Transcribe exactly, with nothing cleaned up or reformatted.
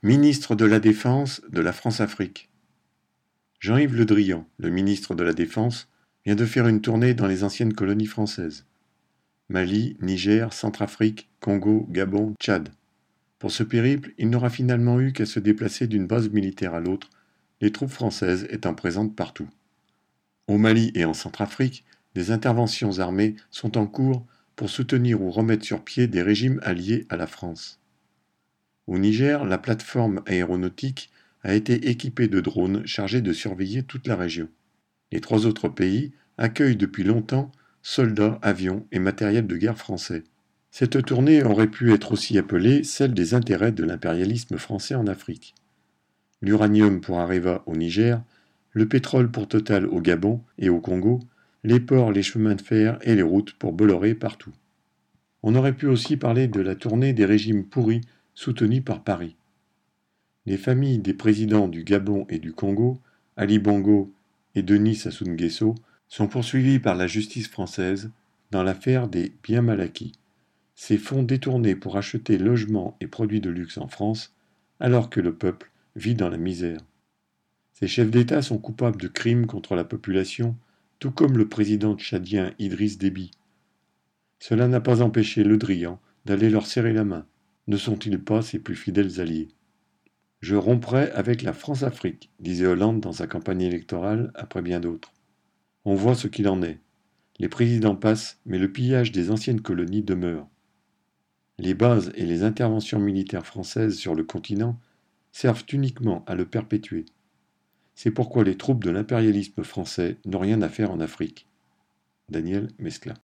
Ministre de la Défense de la France-Afrique. Jean-Yves Le Drian, le ministre de la Défense, vient de faire une tournée dans les anciennes colonies françaises. Mali, Niger, Centrafrique, Congo, Gabon, Tchad. Pour ce périple, il n'aura finalement eu qu'à se déplacer d'une base militaire à l'autre, les troupes françaises étant présentes partout. Au Mali et en Centrafrique, des interventions armées sont en cours pour soutenir ou remettre sur pied des régimes alliés à la France. Au Niger, la plateforme aéronautique a été équipée de drones chargés de surveiller toute la région. Les trois autres pays accueillent depuis longtemps soldats, avions et matériel de guerre français. Cette tournée aurait pu être aussi appelée celle des intérêts de l'impérialisme français en Afrique. L'uranium pour Areva au Niger, le pétrole pour Total au Gabon et au Congo, les ports, les chemins de fer et les routes pour Bolloré partout. On aurait pu aussi parler de la tournée des régimes pourris soutenus par Paris. Les familles des présidents du Gabon et du Congo, Ali Bongo et Denis Sassou Nguesso, sont poursuivis par la justice française dans l'affaire des biens mal acquis, ces fonds détournés pour acheter logements et produits de luxe en France, alors que le peuple vit dans la misère. Ces chefs d'État sont coupables de crimes contre la population, tout comme le président tchadien Idriss Déby. Cela n'a pas empêché Le Drian d'aller leur serrer la main. Ne sont-ils pas ses plus fidèles alliés ? Je romprai avec la France-Afrique, disait Hollande dans sa campagne électorale après bien d'autres. On voit ce qu'il en est. Les présidents passent, mais le pillage des anciennes colonies demeure. Les bases et les interventions militaires françaises sur le continent servent uniquement à le perpétuer. C'est pourquoi les troupes de l'impérialisme français n'ont rien à faire en Afrique. Daniel Mescla.